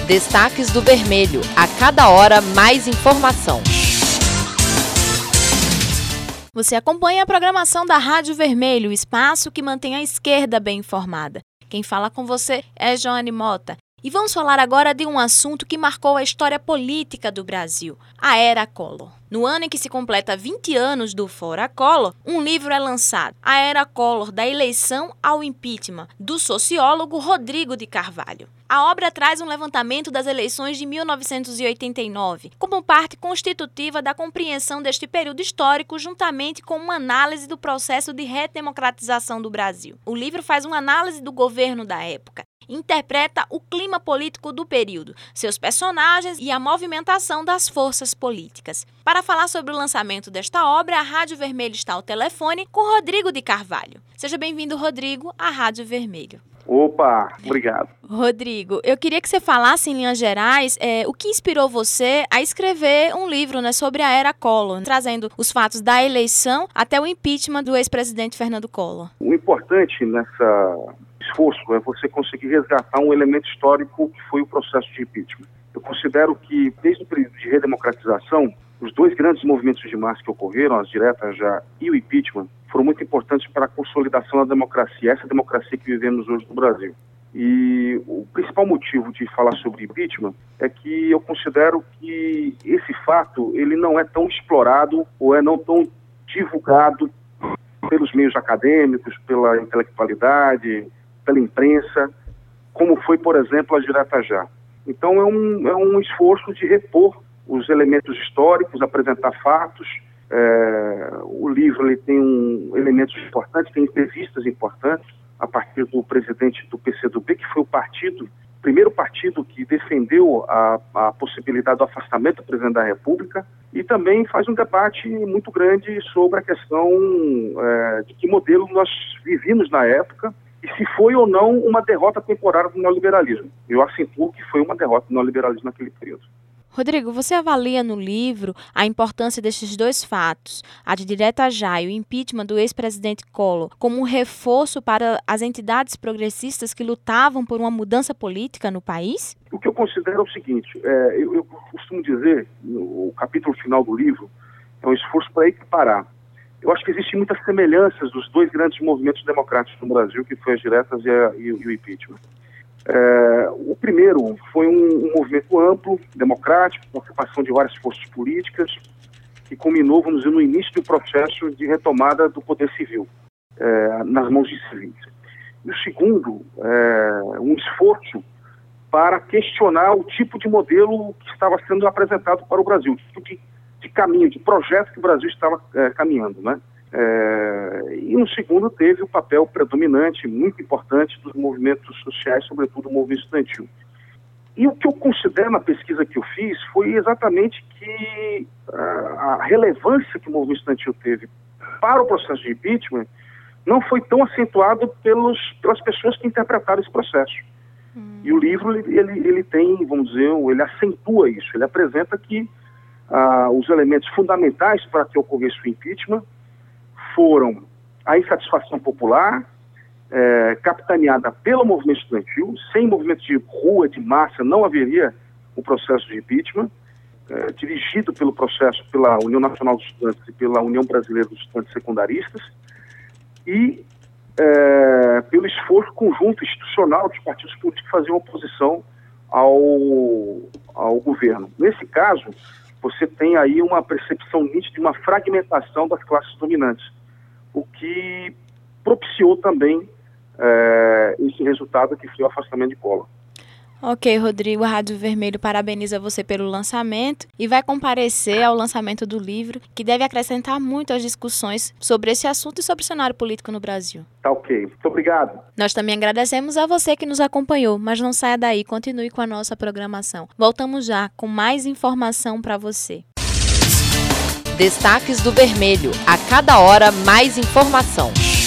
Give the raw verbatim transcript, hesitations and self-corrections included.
Destaques do Vermelho. A cada hora, mais informação. Você acompanha a programação da Rádio Vermelho, o espaço que mantém a esquerda bem informada. Quem fala com você é Joane Mota. E vamos falar agora de um assunto que marcou a história política do Brasil, a Era Collor. No ano em que se completa vinte anos do Fora Collor, um livro é lançado, A Era Collor, da eleição ao impeachment, do sociólogo Rodrigo de Carvalho. A obra traz um levantamento das eleições de mil novecentos e oitenta e nove, como parte constitutiva da compreensão deste período histórico, juntamente com uma análise do processo de redemocratização do Brasil. O livro faz uma análise do governo da época, interpreta o clima político do período, seus personagens e a movimentação das forças políticas. Para falar sobre o lançamento desta obra, a Rádio Vermelho está ao telefone com Rodrigo de Carvalho. Seja bem-vindo, Rodrigo, à Rádio Vermelho. Opa, obrigado. Rodrigo, eu queria que você falasse em linhas gerais é, o que inspirou você a escrever um livro, né, sobre a Era Collor, trazendo os fatos da eleição até o impeachment do ex-presidente Fernando Collor. O importante nessa esforço é você conseguir resgatar um elemento histórico que foi o processo de impeachment. Eu considero que, desde o período de redemocratização, os dois grandes movimentos de massa que ocorreram, as diretas já e o impeachment, foram muito importantes para a consolidação da democracia, essa democracia que vivemos hoje no Brasil. E o principal motivo de falar sobre impeachment é que eu considero que esse fato ele não é tão explorado ou é não tão divulgado pelos meios acadêmicos, pela intelectualidade, pela imprensa, como foi, por exemplo, a direta já. Então é um, é um esforço de repor os elementos históricos, apresentar fatos. É, o livro ele tem um, elementos importantes, tem entrevistas importantes, a partir do presidente do P C do B, que foi o partido, o primeiro partido que defendeu a, a possibilidade do afastamento do presidente da República, e também faz um debate muito grande sobre a questão é, de que modelo nós vivíamos na época, e se foi ou não uma derrota temporária do neoliberalismo. Eu acentuo que foi uma derrota do neoliberalismo naquele período. Rodrigo, você avalia no livro a importância destes dois fatos, a de direta já e o impeachment do ex-presidente Collor, como um reforço para as entidades progressistas que lutavam por uma mudança política no país? O que eu considero é o seguinte, é, eu, eu costumo dizer, no capítulo final do livro, é um esforço para equiparar. Eu acho que existem muitas semelhanças dos dois grandes movimentos democráticos no Brasil, que foi as diretas e, a, e, e o impeachment. É, o primeiro foi um, um movimento amplo, democrático, com participação de várias forças políticas, que culminou, vamos dizer, no início do processo de retomada do poder civil, é, nas mãos de civis. E o segundo, é, um esforço para questionar o tipo de modelo que estava sendo apresentado para o Brasil, o tipo de, de caminho, de projeto que o Brasil estava é, caminhando, né? É, e no segundo teve o papel predominante, muito importante, dos movimentos sociais, sobretudo o movimento estudantil. E o que eu considero na pesquisa que eu fiz foi exatamente que a, a relevância que o movimento estudantil teve para o processo de impeachment não foi tão acentuado pelos, pelas pessoas que interpretaram esse processo. Hum. E o livro, ele, ele, ele tem, vamos dizer, ele acentua isso, ele apresenta que ah, os elementos fundamentais para que ocorresse o impeachment foram a insatisfação popular, é, capitaneada pelo movimento estudantil. Sem movimento de rua, de massa, não haveria o processo de impeachment, é, dirigido pelo processo pela União Nacional dos Estudantes e pela União Brasileira dos Estudantes Secundaristas, e é, pelo esforço conjunto institucional dos partidos políticos que faziam oposição ao, ao governo. Nesse caso, você tem aí uma percepção nítida de uma fragmentação das classes dominantes, o que propiciou também é, esse resultado que foi o afastamento de Collor. Ok, Rodrigo, a Rádio Vermelho parabeniza você pelo lançamento e vai comparecer ao lançamento do livro, que deve acrescentar muito às discussões sobre esse assunto e sobre o cenário político no Brasil. Tá ok, muito obrigado. Nós também agradecemos a você que nos acompanhou, mas não saia daí, continue com a nossa programação. Voltamos já com mais informação para você. Destaques do Vermelho. A cada hora, mais informação.